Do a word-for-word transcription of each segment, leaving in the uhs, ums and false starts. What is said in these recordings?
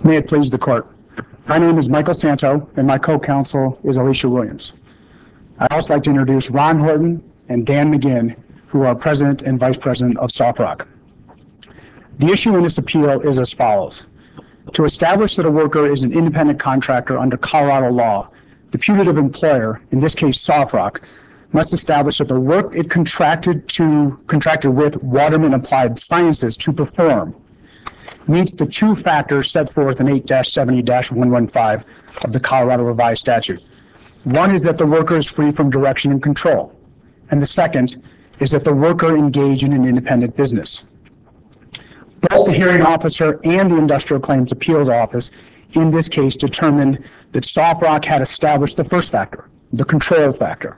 May it please the court. My name is Michael Santo, and my co-counsel is Alicia Williams. I'd also like to introduce Ron Horton and Dan McGinn, who are president and vice president of SoftRock. The issue in this appeal is as follows. To establish that a worker is an independent contractor under Colorado law, the putative employer, in this case SoftRock, must establish that the work it contracted to contracted with Waterman Applied Sciences to perform meets the two factors set forth in eight seventy dash one fifteen of the Colorado Revised Statute. One is that the worker is free from direction and control, and the second is that the worker engage in an independent business. Both the hearing officer and the Industrial Claims Appeals Office in this case determined that SoftRock had established the first factor, the control factor.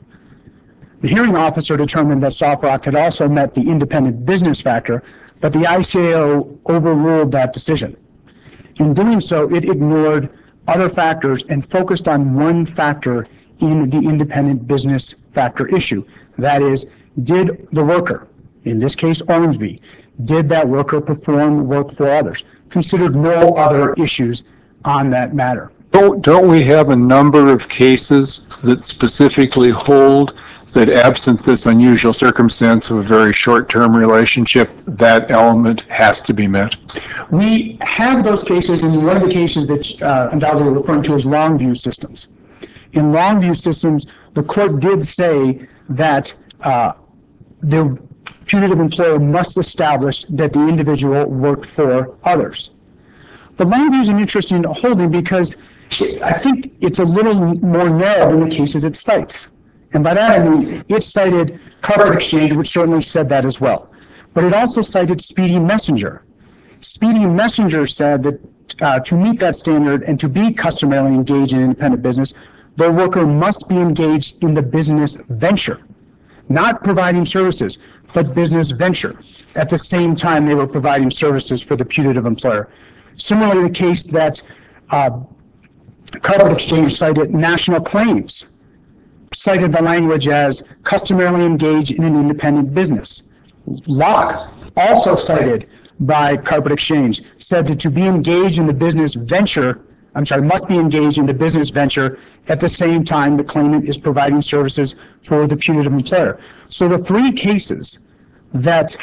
The hearing officer determined that SoftRock had also met the independent business factor, but the I C A O overruled that decision. In doing so, it ignored other factors and focused on one factor in the independent business factor issue. That is, did the worker, in this case Ormsby, did that worker perform work for others? Considered no other issues on that matter. Don't, don't we have a number of cases that specifically hold that absent this unusual circumstance of a very short-term relationship, that element has to be met? We have those cases, and one of the cases that uh, undoubtedly we're referring to is Longview Systems. In Longview Systems, the court did say that uh, the putative employer must establish that the individual worked for others. But Longview is an interesting holding because I think it's a little more narrow than the cases it cites. And by that I mean it cited Carpet Exchange, which certainly said that as well. But it also cited Speedy Messenger. Speedy Messenger said that uh, to meet that standard and to be customarily engaged in independent business, the worker must be engaged in the business venture, not providing services, but business venture. At the same time, they were providing services for the putative employer. Similarly, the case that uh, Carpet Exchange cited, National Claims, cited the language as customarily engaged in an independent business. Locke, also cited by Carpet Exchange, said that to be engaged in the business venture, I'm sorry, must be engaged in the business venture at the same time the claimant is providing services for the putative employer. So the three cases that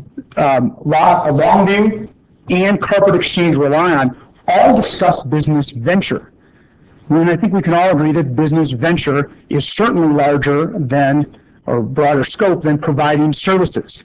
um, Longview and Carpet Exchange rely on all discuss business venture. And I think we can all agree that business venture is certainly larger than, or broader scope than providing services.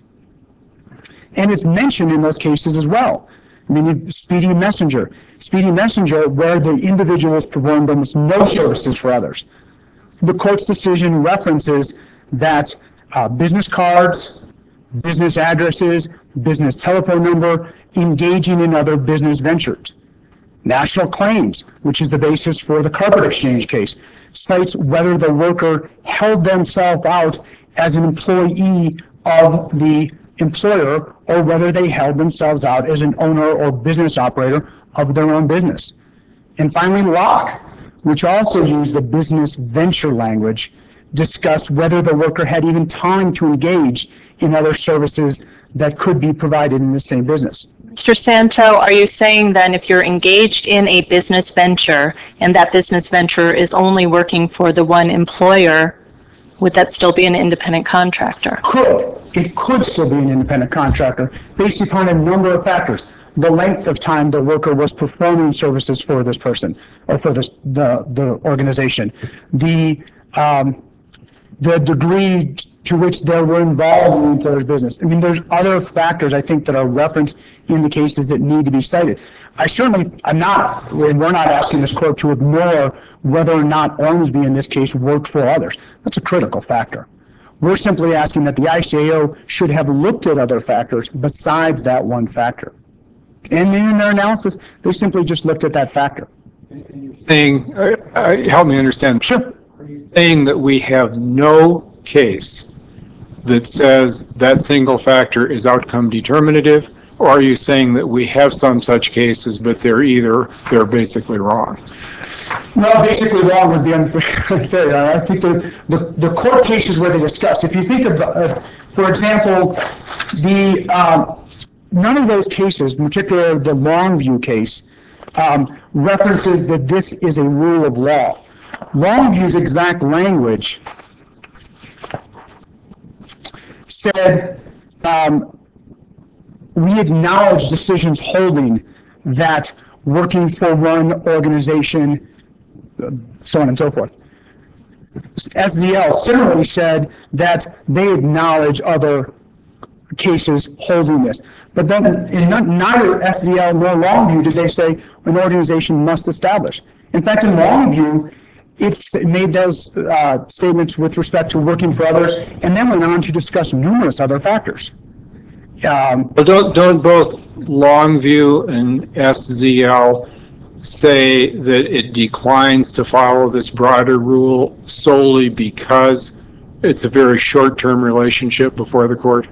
And it's mentioned in those cases as well. I mean, Speedy Messenger. Speedy Messenger, where the individual has performed almost no services for others. The court's decision references that uh, business cards, business addresses, business telephone number, engaging in other business ventures. National Claims, which is the basis for the Carpet Exchange case, cites whether the worker held themselves out as an employee of the employer or whether they held themselves out as an owner or business operator of their own business. And finally, Locke, which also used the business venture language, discussed whether the worker had even time to engage in other services that could be provided in the same business. Mister Santo, are you saying then if you're engaged in a business venture and that business venture is only working for the one employer, would that still be an independent contractor? Could. It could still be an independent contractor based upon a number of factors. The length of time the worker was performing services for this person or for this, the, the organization. The, um, the degree to which they were involved in the employer's business. I mean, there's other factors, I think, that are referenced in the cases that need to be cited. I certainly, I'm not, we're not asking this court to ignore whether or not Ormsby, in this case, worked for others. That's a critical factor. We're simply asking that the I C A O should have looked at other factors besides that one factor. And in their analysis, they simply just looked at that factor. Saying, uh, uh, help me understand. Sure. Are you saying that we have no case that says that single factor is outcome determinative, or are you saying that we have some such cases, but they're either, they're basically wrong? Well, basically wrong would be unfair. I think the, the, the court cases where they discuss, if you think of, uh, for example, the uh, none of those cases, in particular the Longview case, um, references that this is a rule of law. Longview's exact language said, um, we acknowledge decisions holding that working for one organization, so on and so forth. S Z L similarly said that they acknowledge other cases holding this. But then in neither S Z L nor Longview did they say an organization must establish. In fact, in Longview, it's made those uh, statements with respect to working for others, and then went on to discuss numerous other factors. Um, Well, don't, don't both Longview and S Z L say that it declines to follow this broader rule solely because it's a very short-term relationship before the court?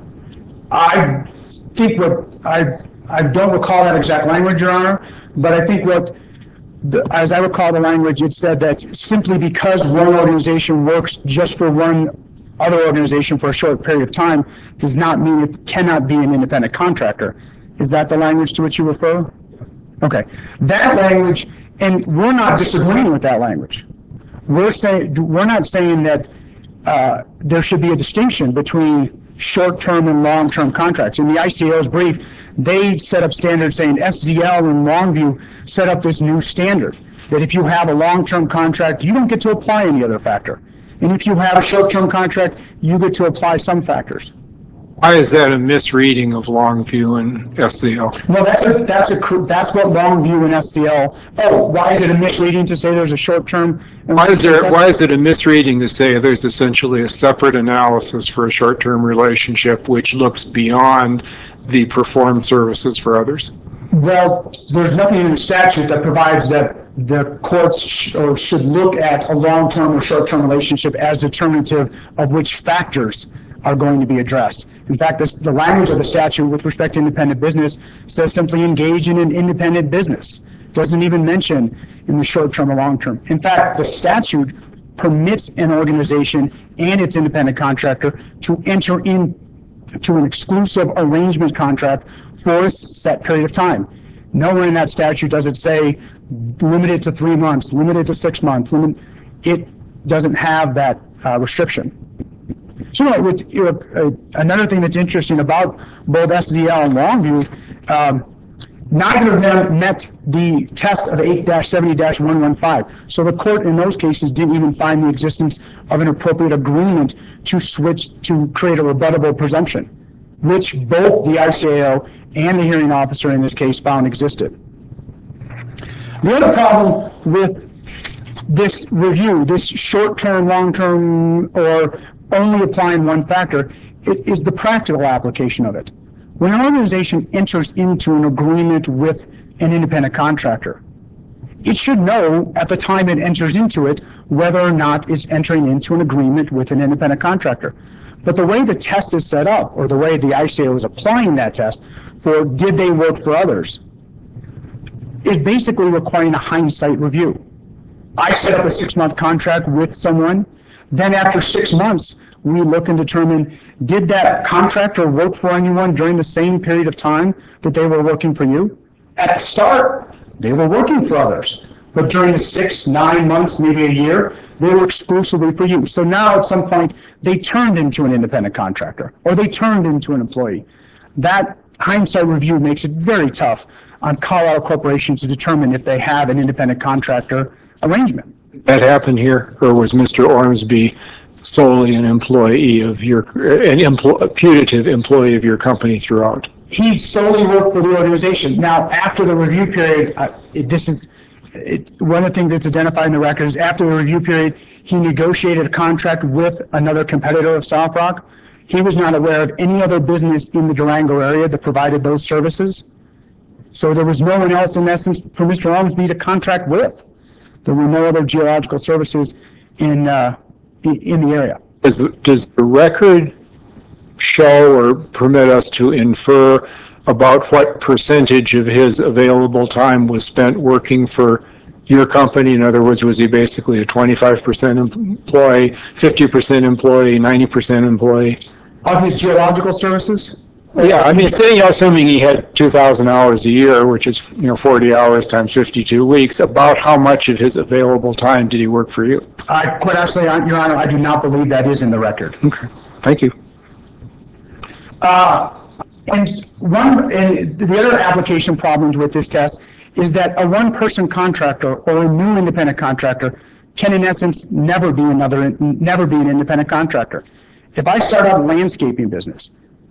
I think what, I, I don't recall that exact language, Your Honor, but I think what, the, as I recall the language, it said that simply because one organization works just for one other organization for a short period of time does not mean it cannot be an independent contractor. Is that the language to which you refer? Okay. That language, and we're not disagreeing with that language. We're saying, we're not saying that uh, there should be a distinction between short-term and long-term contracts. In the I C A O's brief, they set up standards saying S Z L and Longview set up this new standard that if you have a long-term contract, you don't get to apply any other factor. And if you have a short-term contract, you get to apply some factors. Why is that a misreading of Longview and S Z L? No, that's a, that's a, that's what Longview and S Z L, oh, why is it a misreading to say there's a short-term? and Why is there, why is it a misreading to say there's essentially a separate analysis for a short-term relationship which looks beyond the performed services for others? Well, there's nothing in the statute that provides that the courts sh- or should look at a long-term or short-term relationship as determinative of which factors are going to be addressed. In fact, this, the language of the statute with respect to independent business says simply engage in an independent business. Doesn't even mention in the short-term or long-term. In fact, the statute permits an organization and its independent contractor to enter in to an exclusive arrangement contract for a set period of time. Nowhere in that statute does it say limited to three months, limited to six months. Limit, it doesn't have that uh, restriction. So, you know, with, you know, uh, another thing that's interesting about both S Z L and Longview, um, neither of them met the test of eight seventy dash one fifteen. So the court in those cases didn't even find the existence of an appropriate agreement to switch to create a rebuttable presumption, which both the I C A O and the hearing officer in this case found existed. The other problem with this review, this short-term, long-term, or only applying one factor, it is the practical application of it. When an organization enters into an agreement with an independent contractor, it should know at the time it enters into it whether or not it's entering into an agreement with an independent contractor. But the way the test is set up, or the way the I C A O is applying that test for did they work for others, is basically requiring a hindsight review. I set up a six-month contract with someone, then after six months, we look and determine, did that contractor work for anyone during the same period of time that they were working for you? At the start, they were working for others. But during the six, nine months, maybe a year, they were exclusively for you. So now at some point, they turned into an independent contractor, or they turned into an employee. That hindsight review makes it very tough on Colorado corporations to determine if they have an independent contractor arrangement. That happened here, or was Mister Ormsby solely an employee of your, an empl- a putative employee of your company throughout? He solely worked for the organization. Now, after the review period, uh, it, this is it, one of the things that's identified in the record is after the review period, he negotiated a contract with another competitor of Southrock. He was not aware of any other business in the Durango area that provided those services. So there was no one else, in essence, for Mister Ormsby to contract with. There were no other geological services in uh, in the area. Does, does the record show or permit us to infer about what percentage of his available time was spent working for your company? In other words, was he basically a twenty-five percent employee, fifty percent employee, ninety percent employee? Of his geological services? Yeah, I mean, say, you know, assuming he had two thousand hours a year, which is, you know, forty hours times fifty-two weeks, about how much of his available time did he work for you? I, quite honestly, I- Your Honor, I do not believe that is in the record. Okay, thank you. And one, and the other application problems with this test is that a one-person contractor or a new independent contractor can in essence never be another, never be an independent contractor. If I start out a landscaping business,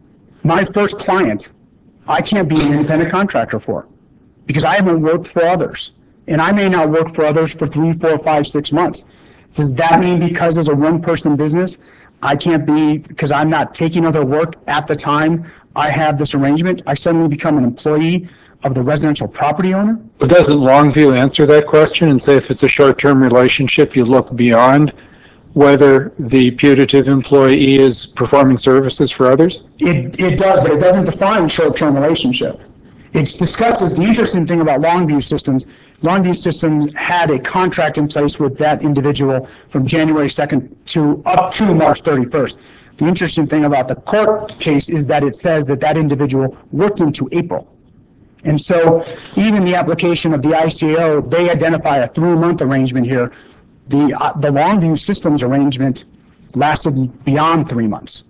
my first client, I can't be an independent contractor for because I haven't worked for others. And I may not work for others for three, four, five, six months. Does that mean because as a one-person business, I can't be, because I'm not taking other work at the time I have this arrangement, I suddenly become an employee of the residential property owner? But doesn't Longview answer that question and say if it's a short-term relationship, you look beyond whether the putative employee is performing services for others? It, it does, but it doesn't define short-term relationship. It discusses, the interesting thing about Longview Systems, Longview Systems had a contract in place with that individual from January second to up to March thirty-first. The interesting thing about the court case is that it says that that individual worked into April. And so even the application of the I C A O, they identify a three-month arrangement here. The, uh, the Longview Systems arrangement lasted beyond three months.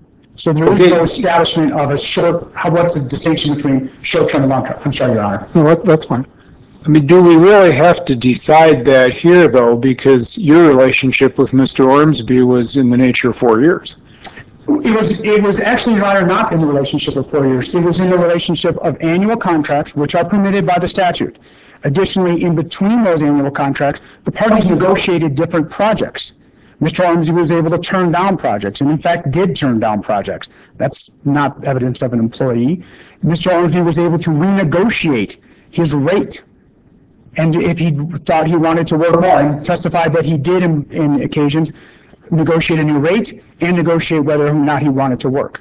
So there is no establishment of a short, how, what's the distinction between short-term and long-term? I'm sorry, Your Honor. No, that, that's fine. I mean, do we really have to decide that here, though, because your relationship with Mister Ormsby was in the nature of four years? It was, it was actually, Your Honor, not in the relationship of four years. It was in the relationship of annual contracts, which are permitted by the statute. Additionally, in between those annual contracts, the parties negotiated different projects. Mister Ormsby was able to turn down projects, and in fact did turn down projects. That's not evidence of an employee. Mister Ormsby was able to renegotiate his rate, and if he thought he wanted to work more, and testified that he did in, in occasions negotiate a new rate and negotiate whether or not he wanted to work.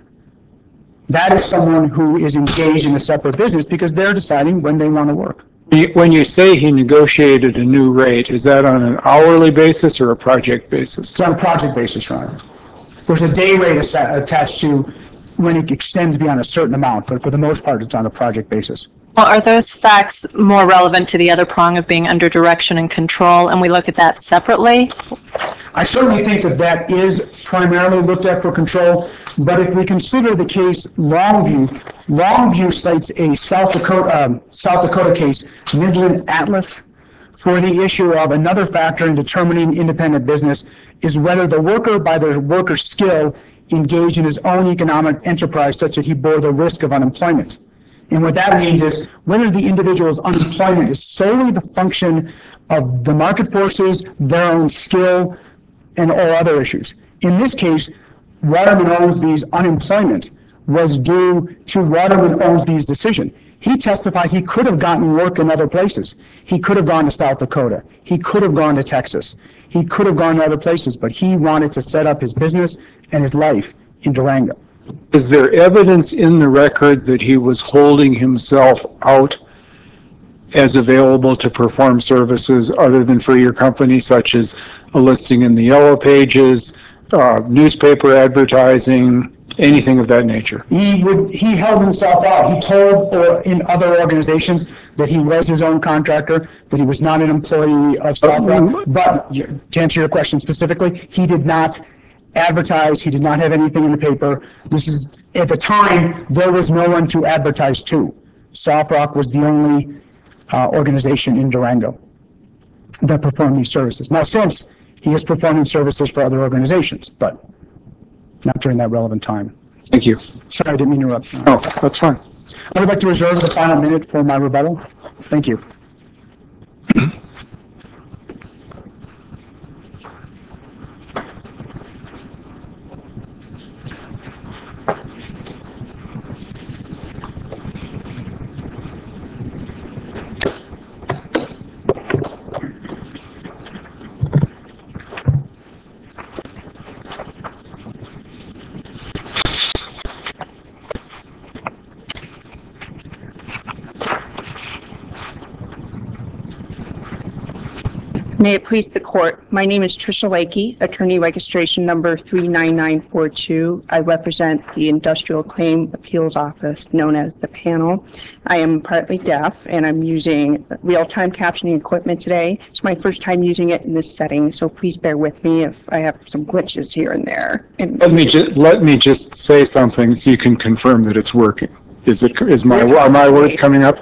That is someone who is engaged in a separate business because they're deciding when they want to work. When you say he negotiated a new rate, is that on an hourly basis or a project basis? It's on a project basis, Your Honor. There's a day rate attached to when it extends beyond a certain amount, but for the most part, it's on a project basis. Well, are those facts more relevant to the other prong of being under direction and control, and we look at that separately? I certainly think that that is primarily looked at for control, but if we consider the case Longview, Longview cites a South Dakota, um, South Dakota case, Midland Atlas, for the issue of another factor in determining independent business is whether the worker, by their worker skill, engaged in his own economic enterprise such that he bore the risk of unemployment. And what that means is whether the individual's unemployment is solely the function of the market forces, their own skill, and all other issues. In this case, Waterman Ormsby's unemployment was due to Waterman Ormsby's decision. He testified he could have gotten work in other places. He could have gone to South Dakota. He could have gone to Texas. He could have gone to other places, but he wanted to set up his business and his life in Durango. Is there evidence in the record that he was holding himself out as available to perform services other than for your company, such as a listing in the Yellow Pages, uh, newspaper advertising, anything of that nature? He would, he held himself out. He told or in other organizations that he was his own contractor, that he was not an employee of Southwest. But to answer your question specifically, he did not advertise. He did not have anything in the paper. This is, at the time, there was no one to advertise to. Sofrock was the only uh, organization in Durango that performed these services. Now, since he is performing services for other organizations, but not during that relevant time. Thank you. Sorry, I didn't mean to interrupt. No, that's fine. I would like to reserve the final minute for my rebuttal. Thank you. May it please the court. My name is Tricia Lakey, attorney registration number three nine nine four two. I represent the Industrial Claim Appeals Office, known as the panel. I am partly deaf and I'm using real-time captioning equipment today. It's my first time using it in this setting, so please bear with me if I have some glitches here and there. And Let me just, let me just say something so you can confirm that it's working. Is it, is my, are my words coming up?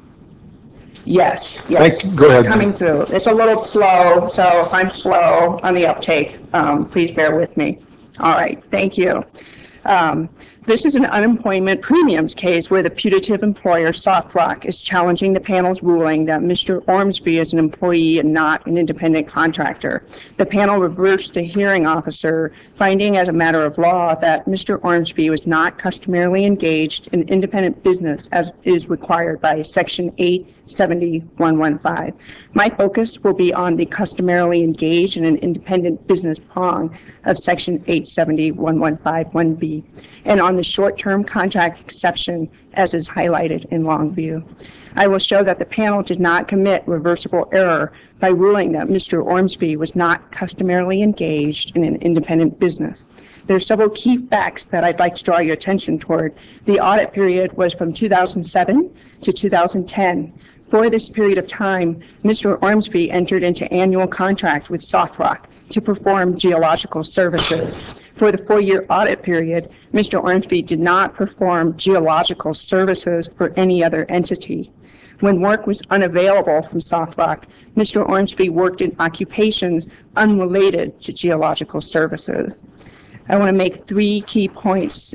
Yes, yes. Thank, go ahead. Coming through. It's a little slow, so if I'm slow on the uptake, um, please bear with me. All right, thank you. Um, this is an unemployment premiums case where the putative employer, SoftRock, is challenging the panel's ruling that Mister Ormsby is an employee and not an independent contractor. The panel reversed the hearing officer, finding as a matter of law that Mister Ormsby was not customarily engaged in independent business as is required by Section eight seventy one fifteen. My focus will be on the customarily engaged in an independent business prong of Section eight seventy one fifteen B and on the short-term contract exception as is highlighted in Longview. I will show that the panel did not commit reversible error by ruling that Mister Ormsby was not customarily engaged in an independent business. There are several key facts that I'd like to draw your attention toward. The audit period was from two thousand seven to two thousand ten. For this period of time, Mister Ormsby entered into annual contract with SoftRock to perform geological services. For the four-year audit period, Mister Ormsby did not perform geological services for any other entity. When work was unavailable from SoftRock, Mister Ormsby worked in occupations unrelated to geological services. I want to make three key points.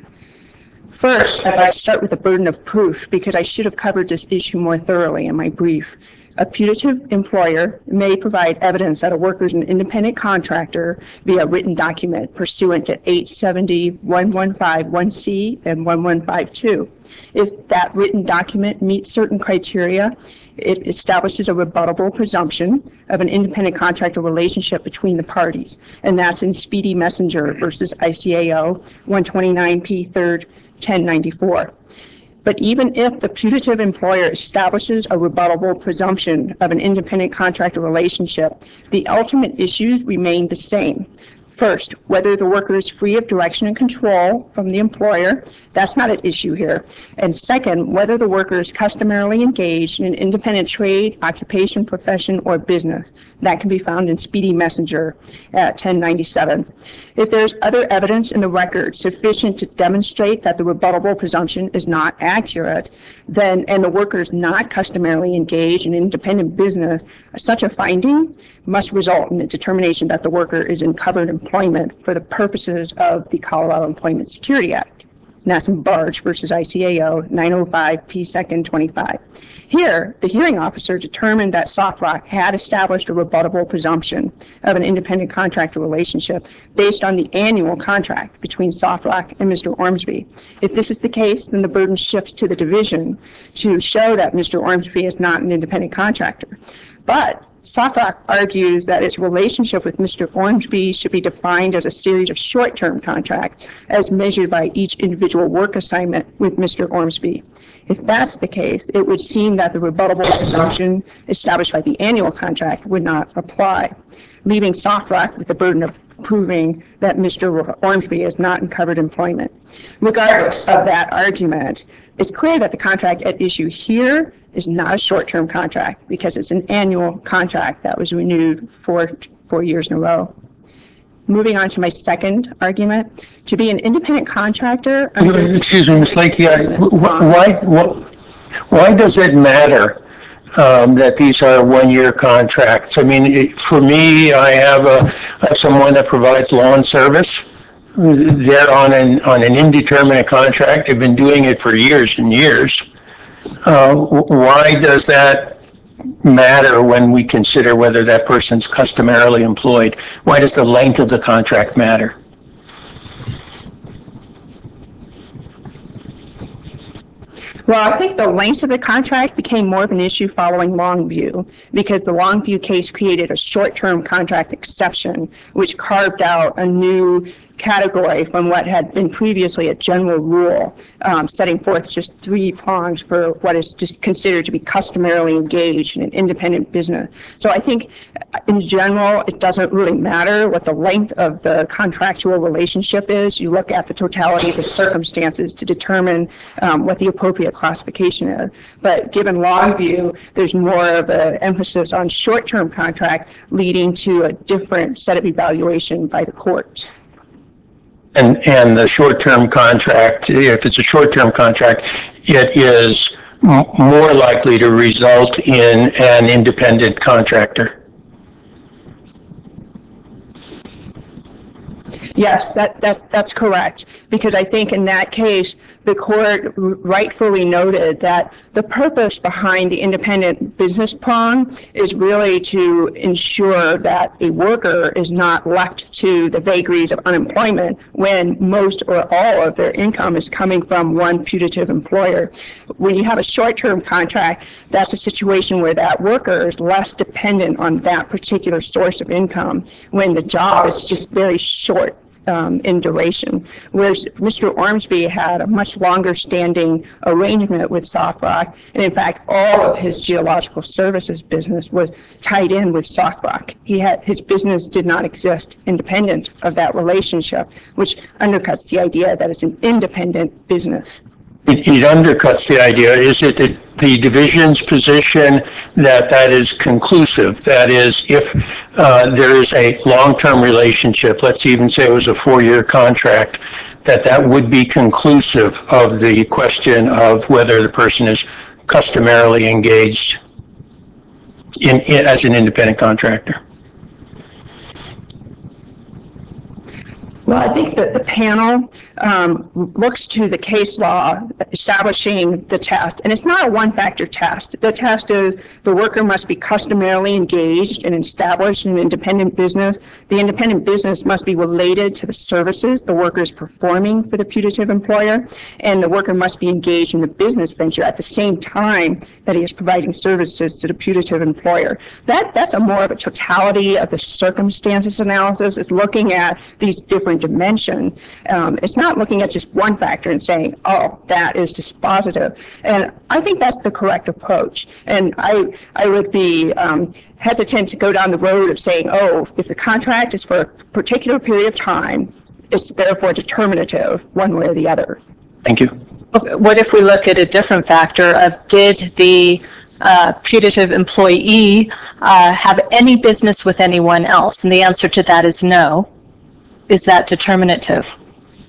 First, I'd like to start with the burden of proof because I should have covered this issue more thoroughly in my brief. A putative employer may provide evidence that a worker is an independent contractor via written document pursuant to eight seventy one fifteen C and eleven fifty-two. If that written document meets certain criteria, it establishes a rebuttable presumption of an independent contractor relationship between the parties, and that's in Speedy Messenger versus I C A O one twenty-nine P third ten ninety-four. But even if the putative employer establishes a rebuttable presumption of an independent contractor relationship, the ultimate issues remain the same. First, whether the worker is free of direction and control from the employer, that's not an issue here. And second, whether the worker is customarily engaged in an independent trade, occupation, profession, or business. That can be found in Speedy Messenger at ten ninety-seven. If there's other evidence in the record sufficient to demonstrate that the rebuttable presumption is not accurate, then, and the worker is not customarily engaged in independent business, such a finding must result in the determination that the worker is in covered employment for the purposes of the Colorado Employment Security Act. And that's in Barge versus I C A O nine oh five P second twenty-five. Here, the hearing officer determined that SoftRock had established a rebuttable presumption of an independent contractor relationship based on the annual contract between SoftRock and Mister Ormsby. If this is the case, then the burden shifts to the division to show that Mister Ormsby is not an independent contractor. But SoftRock argues that its relationship with Mister Ormsby should be defined as a series of short-term contracts as measured by each individual work assignment with Mister Ormsby. If that's the case, it would seem that the rebuttable presumption established by the annual contract would not apply, leaving SoftRock with the burden of proving that Mister Ormsby is not in covered employment. Regardless of that argument, it's clear that the contract at issue here is not a short-term contract because it's an annual contract that was renewed for four years in a row. Moving on to my second argument, to be an independent contractor. Excuse me, Miz Lakey, I- why, why, why does it matter um, that these are one-year contracts? I mean, it- for me, I have a, I have someone that provides lawn service. They're on an, on an indeterminate contract. They've been doing it for years and years. Uh, wh- Why does that matter when we consider whether that person's customarily employed? Why does the length of the contract matter? Well, I think the length of the contract became more of an issue following Longview because the Longview case created a short-term contract exception, which carved out a new category from what had been previously a general rule, um, setting forth just three prongs for what is just considered to be customarily engaged in an independent business. So I think in general, it doesn't really matter what the length of the contractual relationship is. You look at the totality of the circumstances to determine um, what the appropriate classification is. But given Longview, there's more of an emphasis on short-term contract leading to a different set of evaluation by the court. And, and the short-term contract, if it's a short-term contract, it is m- more likely to result in an independent contractor. Yes, that, that's, that's correct, because I think in that case, the court rightfully noted that the purpose behind the independent business prong is really to ensure that a worker is not left to the vagaries of unemployment when most or all of their income is coming from one putative employer. When you have a short-term contract, that's a situation where that worker is less dependent on that particular source of income when the job is just very short Um, in duration, whereas Mister Ormsby had a much longer standing arrangement with Sothrock, and in fact all of his geological services business was tied in with Sothrock. He had, his business did not exist independent of that relationship, which undercuts the idea that it's an independent business. It, it undercuts the idea. Is it the, the division's position that that is conclusive? That is, if uh, there is a long-term relationship, let's even say it was a four-year contract, that that would be conclusive of the question of whether the person is customarily engaged in, in as an independent contractor? Well, I think that the panel um, looks to the case law establishing the test, and it's not a one-factor test. The test is the worker must be customarily engaged and established in an independent business. The independent business must be related to the services the worker is performing for the putative employer, and the worker must be engaged in the business venture at the same time that he is providing services to the putative employer. That, that's a more of a totality of the circumstances analysis. It's looking at these different dimension. Um, it's not looking at just one factor and saying, oh, that is dispositive. And I think that's the correct approach. And I, I would be um, hesitant to go down the road of saying, oh, if the contract is for a particular period of time, it's therefore determinative one way or the other. Thank you. What if we look at a different factor of did the uh, putative employee uh, have any business with anyone else? And the answer to that is no. Is that determinative?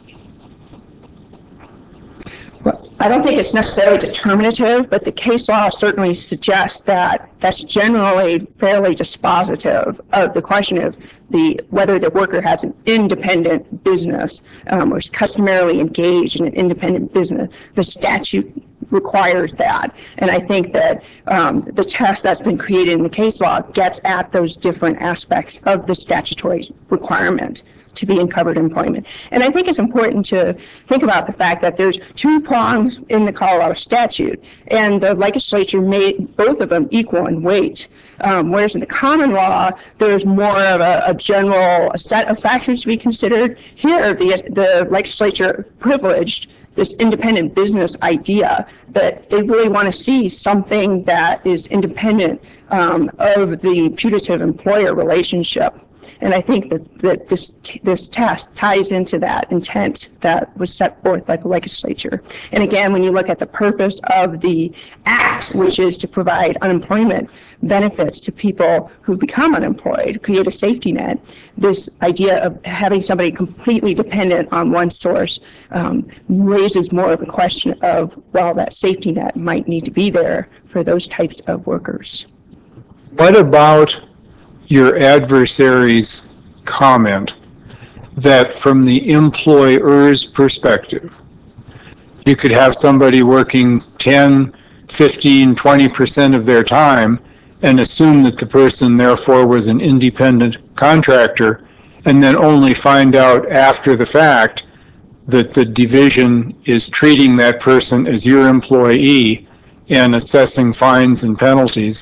Well, I don't think it's necessarily determinative, but the case law certainly suggests that that's generally fairly dispositive of the question of the whether the worker has an independent business um, or is customarily engaged in an independent business. The statute requires that, and I think that um, the test that's been created in the case law gets at those different aspects of the statutory requirement to be in covered employment. And I think it's important to think about the fact that there's two prongs in the Colorado statute, and the legislature made both of them equal in weight. Um, whereas in the common law, there's more of a, a general a set of factors to be considered. Here, the, the legislature privileged this independent business idea that they really want to see something that is independent um, of the putative employer relationship. And I think that, that this this test ties into that intent that was set forth by the legislature. And again, when you look at the purpose of the act, which is to provide unemployment benefits to people who become unemployed, create a safety net, this idea of having somebody completely dependent on one source um, raises more of a question of, well, that safety net might need to be there for those types of workers. What about your adversary's comment that from the employer's perspective, you could have somebody working ten, fifteen, twenty percent of their time and assume that the person therefore was an independent contractor, and then only find out after the fact that the division is treating that person as your employee and assessing fines and penalties,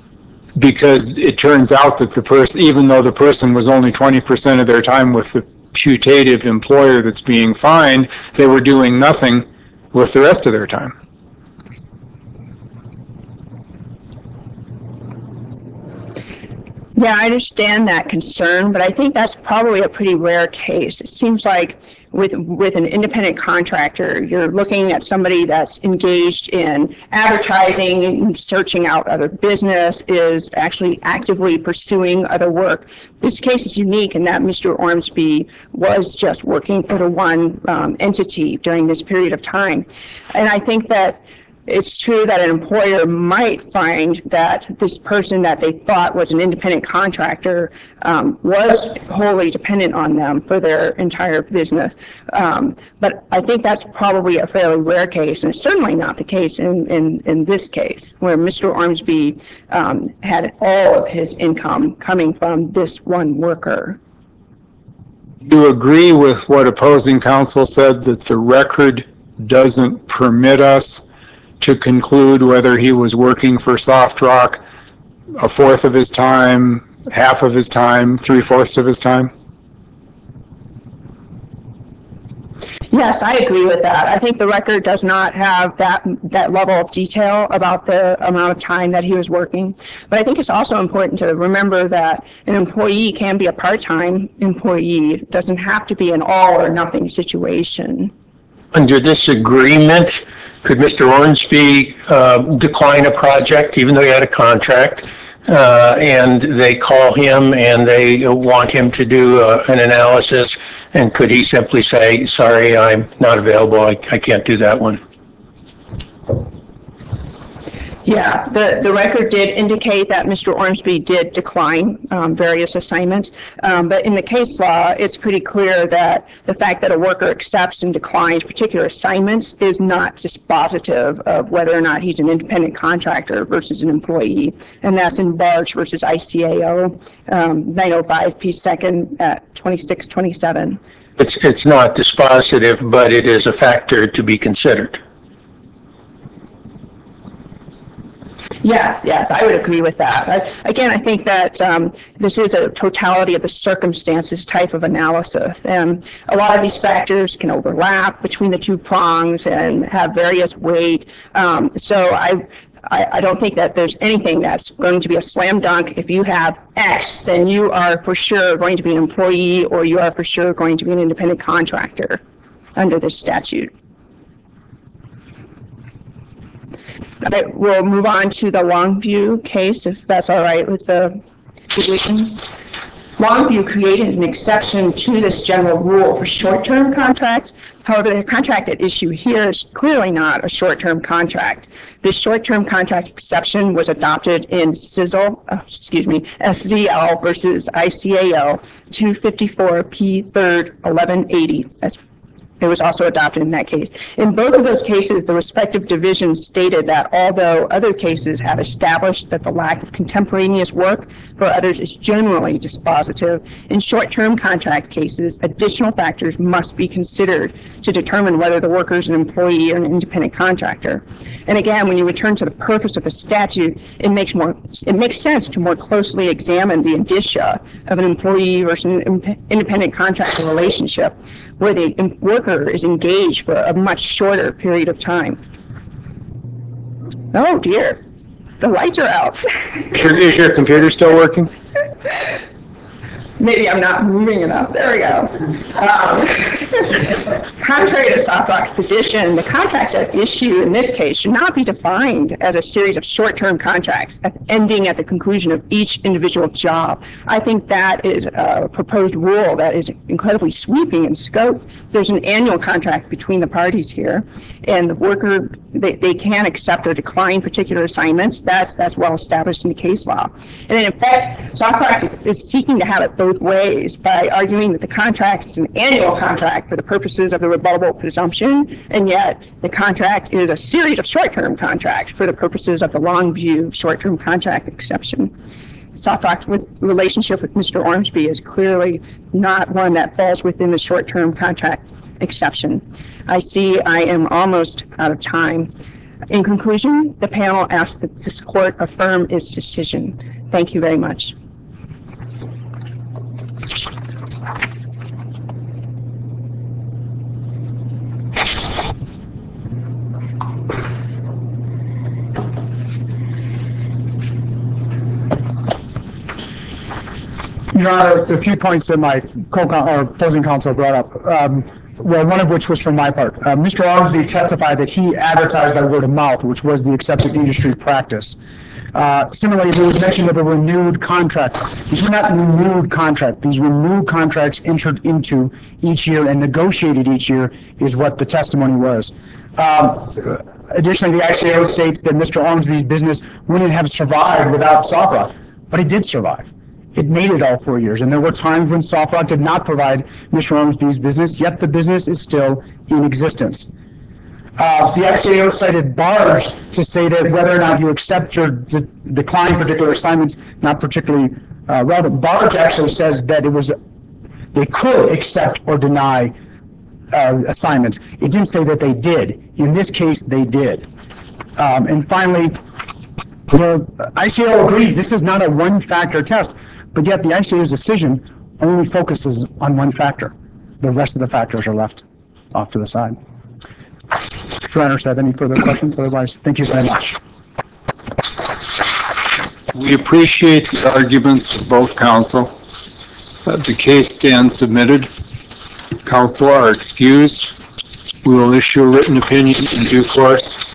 because it turns out that the person, even though the person was only twenty percent of their time with the putative employer that's being fined, they were doing nothing with the rest of their time. Yeah, I understand that concern, but I think that's probably a pretty rare case. It seems like with with an independent contractor, you're looking at somebody that's engaged in advertising and searching out other business, is actually actively pursuing other work. This case is unique in that Mister Ormsby was just working for the one um, entity during this period of time. And I think that it's true that an employer might find that this person that they thought was an independent contractor um, was wholly dependent on them for their entire business. Um, but I think that's probably a fairly rare case, and it's certainly not the case in, in, in this case, where Mister Ormsby um, had all of his income coming from this one worker. Do you agree with what opposing counsel said, that the record doesn't permit us to conclude whether he was working for SoftRock a fourth of his time, half of his time, three-fourths of his time? Yes, I agree with that. I think the record does not have that that level of detail about the amount of time that he was working. But I think it's also important to remember that an employee can be a part-time employee. It doesn't have to be an all or nothing situation. Under this agreement, could Mister Ormsby uh, decline a project even though he had a contract, uh, and they call him and they want him to do uh, an analysis, and could he simply say, sorry, I'm not available, I, I can't do that one? Yeah, the, the record did indicate that Mister Ormsby did decline um, various assignments, um, but in the case law, it's pretty clear that the fact that a worker accepts and declines particular assignments is not dispositive of whether or not he's an independent contractor versus an employee, and that's in Barge versus I C A O, um, nine oh five P second at twenty-six twenty-seven. It's, it's not dispositive, but it is a factor to be considered. Yes, yes, I would agree with that. I, again, I think that um, this is a totality of the circumstances type of analysis, and a lot of these factors can overlap between the two prongs and have various weight. Um, so I, I, I don't think that there's anything that's going to be a slam dunk. If you have X, then you are for sure going to be an employee, or you are for sure going to be an independent contractor under this statute. Okay, we'll move on to the Longview case, if that's all right with the division. Longview created an exception to this general rule for short-term contracts. However, the contract at issue here is clearly not a short-term contract. This short-term contract exception was adopted in Sizzle, uh, excuse me, S Z L versus I C A O two fifty-four P third eleven eighty. That's It was also adopted in that case. In both of those cases, the respective divisions stated that although other cases have established that the lack of contemporaneous work for others is generally dispositive, in short-term contract cases, additional factors must be considered to determine whether the worker is an employee or an independent contractor. And again, when you return to the purpose of the statute, it makes more it makes sense to more closely examine the indicia of an employee versus an independent contractor relationship, where the worker is engaged for a much shorter period of time. Oh dear, the lights are out. Is your computer still working? Maybe I'm not moving enough. There we go. Um, contrary to SoftRock's position, the contracts at issue in this case should not be defined as a series of short-term contracts ending at the conclusion of each individual job. I think that is a proposed rule that is incredibly sweeping in scope. There's an annual contract between the parties here, and the worker, they, they can accept or decline particular assignments. That's that's well established in the case law. And in effect, SoftRock is seeking to have it both ways by arguing that the contract is an annual contract for the purposes of the rebuttable presumption, and yet the contract is a series of short-term contracts for the purposes of the Longview short-term contract exception. SoftRock's with relationship with Mister Ormsby is clearly not one that falls within the short-term contract exception. I see I am almost out of time. In conclusion, the panel asks that this court affirm its decision. Thank you very much. Your Honor, a few points that my co or opposing counsel brought up. Um, well, one of which was from my part. Uh, Mister Ormsby testified that he advertised by word of mouth, which was the accepted industry practice. Uh, similarly, there was mention of a renewed contract. These were not renewed contracts. These were new contracts entered into each year and negotiated each year is what the testimony was. Um, additionally, the I C A O states that Mister Ormsby's business wouldn't have survived without SoftRock, but it did survive. It made it all four years, and there were times when SoftRock did not provide Mister Ormsby's business, yet the business is still in existence. Uh, the I C A O cited Barge to say that whether or not you accept or de- decline particular assignments, not particularly uh, relevant. Barge actually says that it was, they could accept or deny uh, assignments. It didn't say that they did. In this case, they did. Um, and finally, the I C A O agrees this is not a one-factor test, but yet the I C A O's decision only focuses on one factor. The rest of the factors are left off to the side. If your honors have any further questions, otherwise, thank you very much. We appreciate the arguments of both counsel. Uh, The case stands submitted. Counsel are excused. We will issue a written opinion in due course.